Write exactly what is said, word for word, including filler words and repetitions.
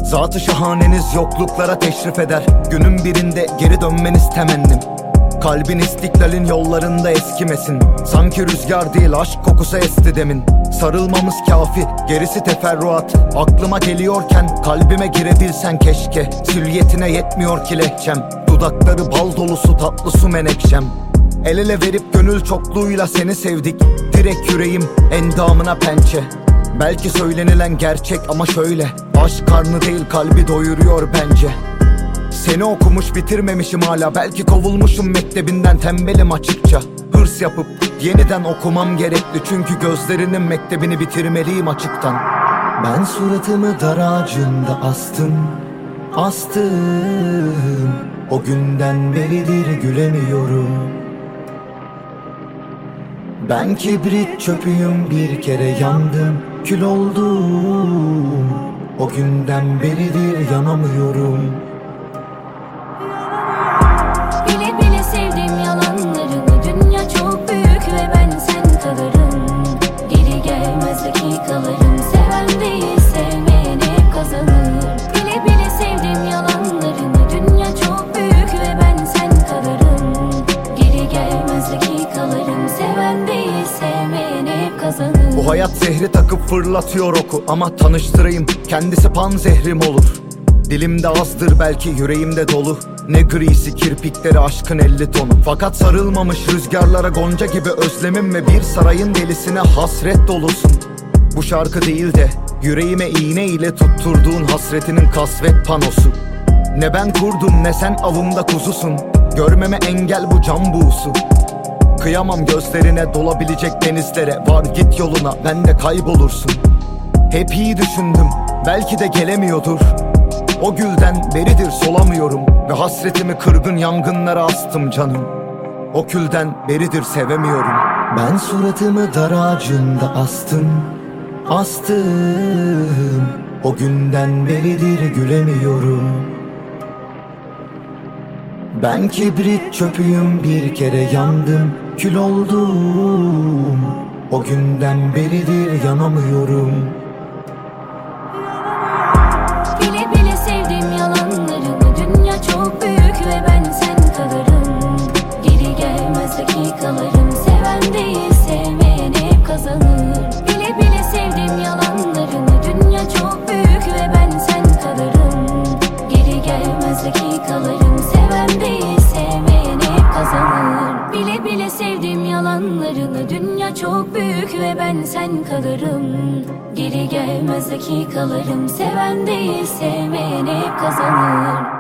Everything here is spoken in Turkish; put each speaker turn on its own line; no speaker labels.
Zat-ı şahaneniz yokluklara teşrif eder. Günün birinde geri dönmeniz temennim. Kalbin istiklalin yollarında eskimesin. Sanki rüzgar değil aşk kokusu esti demin. Sarılmamız kafi, gerisi teferruat. Aklıma geliyorken kalbime girebilsen keşke. Silüetine yetmiyor ki lehçem. Dudakları bal dolusu tatlı su menekşem. El ele verip gönül çokluğuyla seni sevdik. Direkt yüreğim endamına pençe. Belki söylenilen gerçek ama şöyle: aşk karnı değil kalbi doyuruyor bence. Seni okumuş bitirmemişim hala. Belki kovulmuşum mektebinden, tembelim açıkça. Hırs yapıp yeniden okumam gerekli. Çünkü gözlerinin mektebini bitirmeliyim açıktan. Ben suratımı dar ağacında astım, astım. O günden beridir gülemiyorum. Ben kibrit çöpüyüm, bir kere yandım, kül oldum. O günden beridir yanamıyorum.
Bile bile sevdim yalanlarını. Dünya çok büyük ve ben sen kalırım. Geri gelmez dakikalarım. Seven değil sevmeyen hep kazanır. Bile bile sevdim yalanlarını. Dünya çok büyük ve ben sen kalırım. Geri gelmez dakikalarım. Seven değil sevmeyen hep kazanır.
Bu hayat zehri takıp fırlatıyor oku. Ama tanıştırayım, kendisi pan zehrim olur. Dilimde azdır belki, yüreğimde dolu. Ne grisi kirpikleri aşkın elli tonu. Fakat sarılmamış rüzgarlara gonca gibi özlemim ve bir sarayın delisine hasret dolusun. Bu şarkı değil de yüreğime iğne ile tutturduğun hasretinin kasvet panosu. Ne ben kurdum ne sen avımda kuzusun. Görmeme engel bu can buğusu. Kıyamam gözlerine dolabilecek denizlere. Var git yoluna, ben de kaybolursun. Hep iyi düşündüm, belki de gelemiyordur. O gülden beridir solamıyorum. Ve hasretimi kırgın yangınlara astım canım. O külden beridir sevemiyorum. Ben suratımı dar ağacında astım, astım. O günden beridir gülemiyorum. Ben kibrit çöpüyüm, bir kere yandım, kül oldum. O günden beridir yanamıyorum.
Bile bile sevdim yalanlarını. Dünya çok büyük ve ben sen kalırım. Geri gelmez dakikalarım. Seven değil sevmeyen hep kazanır. Bile bile sevdim yalanlarını. Dünya çok büyük ve ben sen kalırım. Geri gelmez dakikalarım. Seven değil sevmeyen hep kazanır. Bile bile sevdim yalanlarını. Dünya çok büyük ve ben sen kalırım. Geri gelmez dakikalarım. Seven değil sevmeyen hep kazanır.